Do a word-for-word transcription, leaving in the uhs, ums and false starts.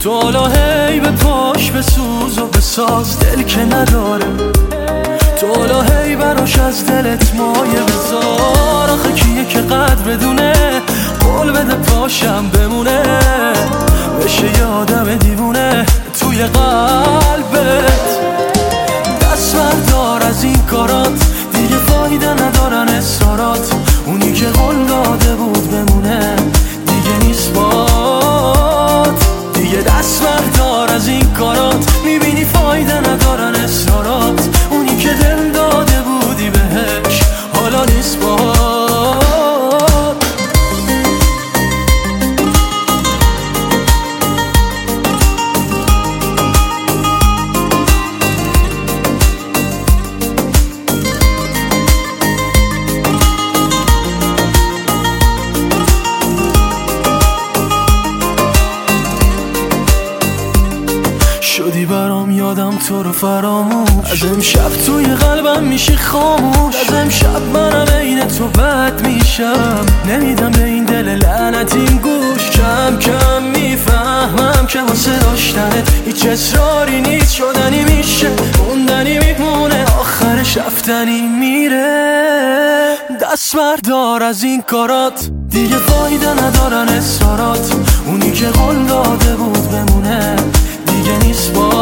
تو حالا هی به پاش بسوز و بساز دل که نداره، تو حالا هی براش از دلت مایه بذار. آخه کیه که قدر بدونه قول بده پاشم بمونه، بشه یه آدم دیوونه توی قلبت. دست بردار از این کارات، دیگه فایده ندارن اصرارات. اونی که قول داده بود بمونه دیگه نیست بات. دیگه دست بردار از این کارات، میبینی فایده ندارن اصرارات. اونی که دل داده بودی بهش حالا نیست بات. شدی برام یادم تو رو فراموش، از امشب توی قلبم میشی خاموش. از امشب منم عین تو بد میشم، نمیدم به این دل لعنتیم گوش. کم کم میفهمم که واسه داشتنت هیچ اصراری نیست. شدنی میشه موندنی میمونه، آخرش رفتنی میره. دست بردار از این کارات، دیگه فایده ندارن اصرارات. اونی که قول داده بود بمونه دیگه نیست با